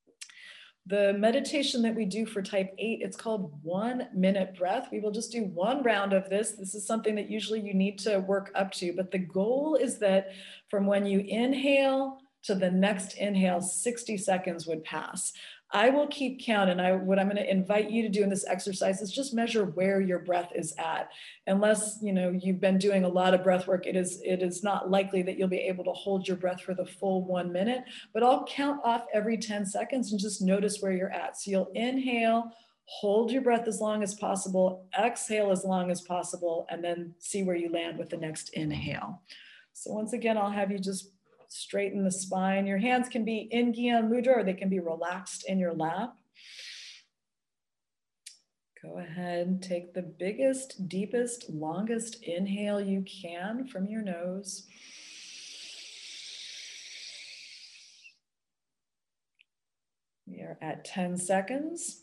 The meditation that we do for type 8, it's called 1 minute breath. We will just do one round of this. This is something that usually you need to work up to, but the goal is that from when you inhale to the next inhale, 60 seconds would pass. I will keep count, and what I'm going to invite you to do in this exercise is just measure where your breath is at. Unless you've been doing a lot of breath work, it is not likely that you'll be able to hold your breath for the full 1 minute, but I'll count off every 10 seconds and just notice where you're at. So you'll inhale, hold your breath as long as possible, exhale as long as possible, and then see where you land with the next inhale. So once again, I'll have you just straighten the spine. Your hands can be in Gyan Mudra or they can be relaxed in your lap. Go ahead, take the biggest, deepest, longest inhale you can from your nose. We are at 10 seconds.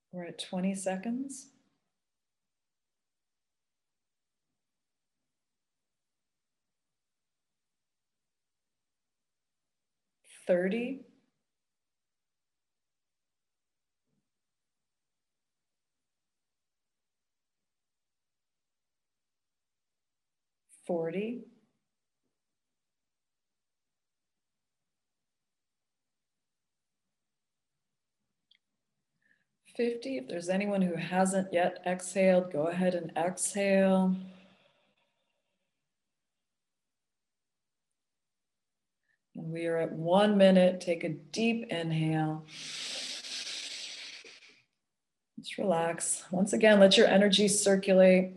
We're at 20 seconds. 30. 40. 50. If there's anyone who hasn't yet exhaled, go ahead and exhale. And we are at 1 minute. Take a deep inhale. Just relax. Once again, let your energy circulate.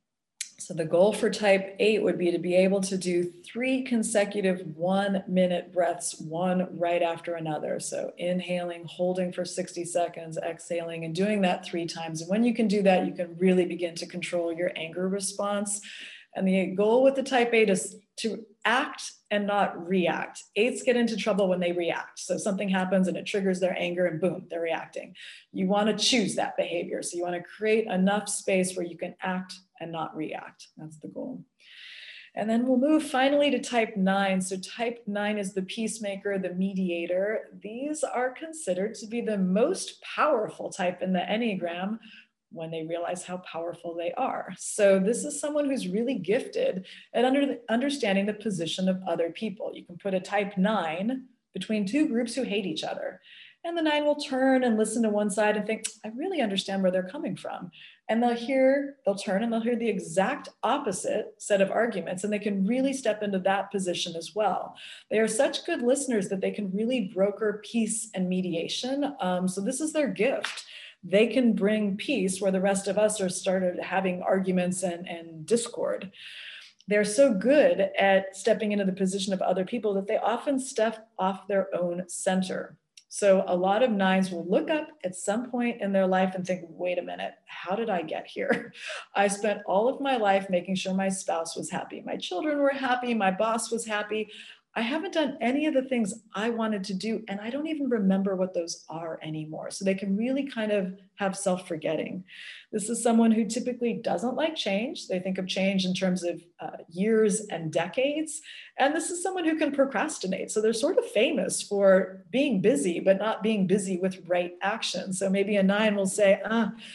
So the goal for type 8 would be to be able to do 3 consecutive 1-minute breaths, one right after another. So inhaling, holding for 60 seconds, exhaling, and doing that 3 times. And when you can do that, you can really begin to control your anger response. And the goal with the type 8 is to act and not react. 8s get into trouble when they react. So something happens and it triggers their anger and boom, they're reacting. You want to choose that behavior. So you want to create enough space where you can act and not react. That's the goal. And then we'll move finally to type 9. So type 9 is the peacemaker, the mediator. These are considered to be the most powerful type in the Enneagram when they realize how powerful they are. So this is someone who's really gifted at understanding the position of other people. You can put a type 9 between 2 groups who hate each other. And the 9 will turn and listen to one side and think, I really understand where they're coming from. And they'll turn and they'll hear the exact opposite set of arguments, and they can really step into that position as well. They are such good listeners that they can really broker peace and mediation. So this is their gift. They can bring peace where the rest of us are started having arguments and discord. They're so good at stepping into the position of other people that they often step off their own center. So a lot of 9s will look up at some point in their life and think, wait a minute, how did I get here? I spent all of my life making sure my spouse was happy. My children were happy. My boss was happy. I haven't done any of the things I wanted to do, and I don't even remember what those are anymore. So they can really kind of have self-forgetting. This is someone who typically doesn't like change. They think of change in terms of years and decades. And this is someone who can procrastinate. So they're sort of famous for being busy, but not being busy with right action. So maybe a 9 will say,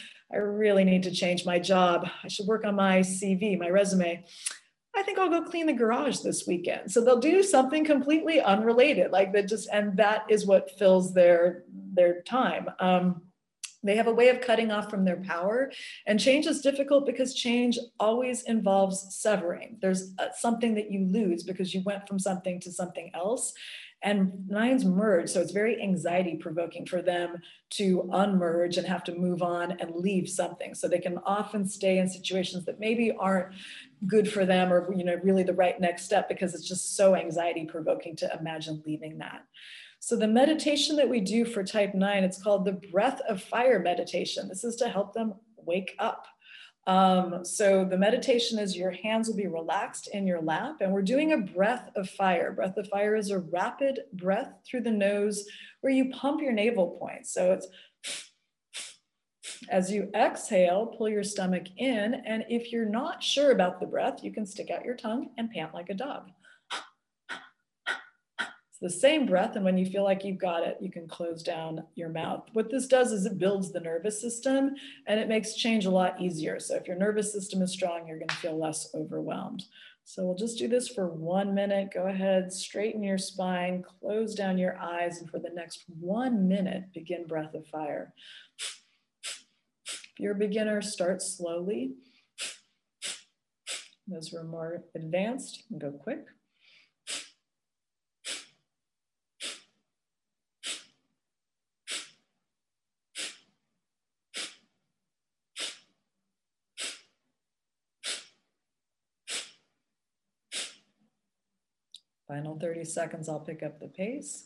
I really need to change my job. I should work on my CV, my resume. I think I'll go clean the garage this weekend. So they'll do something completely unrelated, like that and that is what fills their time. They have a way of cutting off from their power, and change is difficult because change always involves severing. There's something that you lose because you went from something to something else. And 9s merge, so it's very anxiety provoking for them to unmerge and have to move on and leave something. So they can often stay in situations that maybe aren't good for them or really the right next step because it's just so anxiety provoking to imagine leaving that. So the meditation that we do for type 9, it's called the breath of fire meditation. This is to help them wake up. So the meditation is your hands will be relaxed in your lap, and we're doing a breath of fire. Breath of fire is a rapid breath through the nose where you pump your navel points. So it's as you exhale, pull your stomach in, and if you're not sure about the breath, you can stick out your tongue and pant like a dog. It's the same breath, and when you feel like you've got it, you can close down your mouth. What this does is it builds the nervous system, and it makes change a lot easier. So if your nervous system is strong, you're going to feel less overwhelmed. So we'll just do this for 1 minute. Go ahead, straighten your spine, close down your eyes, and for the next 1 minute, begin breath of fire. If you're a beginner, start slowly. Those who are more advanced, you can go quick. Final 30 seconds, I'll pick up the pace.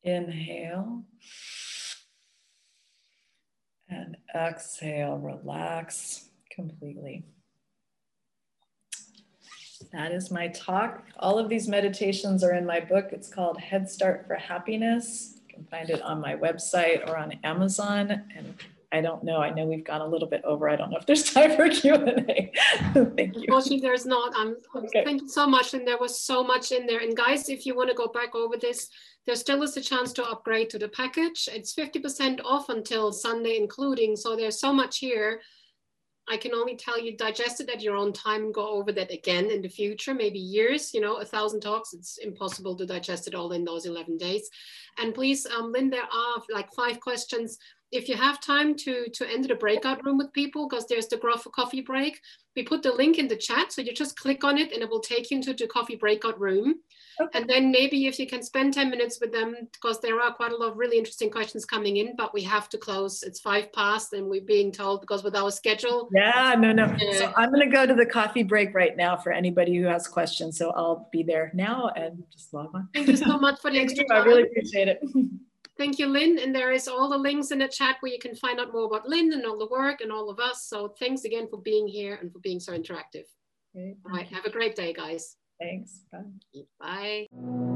Inhale. And exhale, relax completely. That is my talk. All of these meditations are in my book. It's called Head Start for Happiness. You can find it on my website or on Amazon. And I don't know, I know we've gone a little bit over. I don't know if there's time for Q&A. Thank you. Unfortunately, there's not. Okay. Thank you so much. And there was so much in there. And guys, if you want to go back over this, there still is a chance to upgrade to the package. It's 50% off until Sunday including. So there's so much here. I can only tell you, digest it at your own time and go over that again in the future, maybe years, 1,000 talks. It's impossible to digest it all in those 11 days. And please, Lynn, there are like 5 questions. If you have time to enter the breakout room with people, because there's the coffee break, we put the link in the chat. So you just click on it and it will take you into the coffee breakout room. Okay. And then maybe if you can spend 10 minutes with them, because there are quite a lot of really interesting questions coming in, but we have to close. It's 5 past and we're being told because with our schedule. Yeah, no. So I'm going to go to the coffee break right now for anybody who has questions. So I'll be there now and just log on. Thank you so much for the extra time. I really appreciate it. Thank you, Lynn. And there is all the links in the chat where you can find out more about Lynn and all the work and all of us. So thanks again for being here and for being so interactive. Great. All right. Have a great day, guys. Thanks. Bye. Bye.